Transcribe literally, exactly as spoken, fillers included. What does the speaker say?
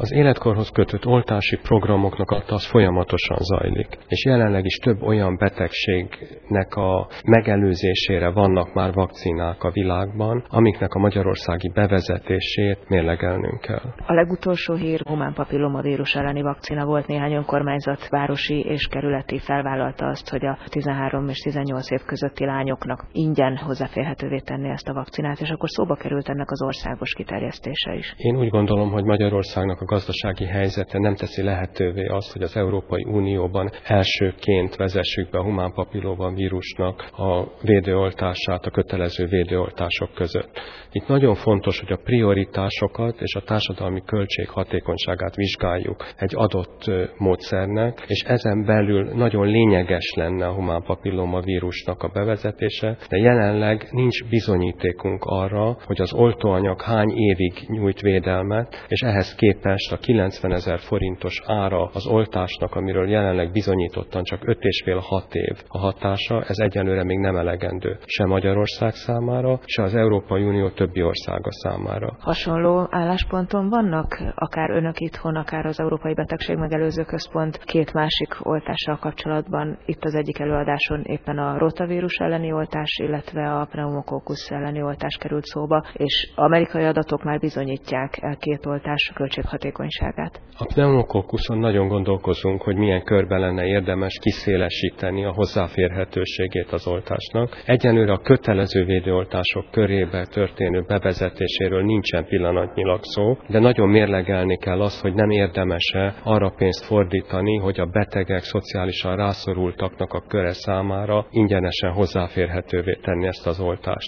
Az életkorhoz kötött oltási programoknak az folyamatosan zajlik, és jelenleg is több olyan betegségnek a megelőzésére vannak már vakcinák a világban, amiknek a magyarországi bevezetését mérlegelnünk kell. A legutolsó hír humán papillomavírus elleni vakcina volt. Néhány önkormányzat városi és kerületi felvállalta azt, hogy a tizenhárom és tizennyolc év közötti lányoknak ingyen hozzáférhetővé tenni ezt a vakcinát, és akkor szóba került ennek az országos kiterjesztése is. Én úgy gondolom, hogy Magyarországnak a gazdasági helyzete nem teszi lehetővé azt, hogy az Európai Unióban elsőként vezessük be a humán papillomavírusnak a védőoltását a kötelező védőoltások között. Itt nagyon fontos, hogy a prioritásokat és a társadalmi költség hatékonyságát vizsgáljuk egy adott módszernek, és ezen belül nagyon lényeges lenne a humán papillomavírusnak a bevezetése, de jelenleg nincs bizonyítékunk arra, hogy az oltóanyag hány évig nyújt védelmet, és ehhez képest a kilencvenezer forintos ára az oltásnak, amiről jelenleg bizonyítottan csak öt és fél hat év a hatása, ez egyelőre még nem elegendő se Magyarország számára, se az Európai Unió többi országa számára. Hasonló állásponton vannak, akár önök itthon, akár az Európai Betegség Megelőző Központ két másik oltással kapcsolatban. Itt az egyik előadáson éppen a rotavírus elleni oltás, illetve a pneumokokkusz elleni oltás került szóba, és amerikai adatok már bizonyítják el két oltás költséghatékonyságát. A pneumokokkuszon nagyon gondolkozunk, hogy milyen körben lenne érdemes kiszélesíteni a hozzáférhetőségét az oltásnak. Egyenlőre a kötelező védőoltások körébe történő bevezetéséről nincsen pillanatnyilag szó, de nagyon mérlegelni kell azt, hogy nem érdemese arra pénzt fordítani, hogy a betegek, szociálisan rászorultaknak a köre számára ingyenesen hozzáférhetővé tenni ezt az oltást.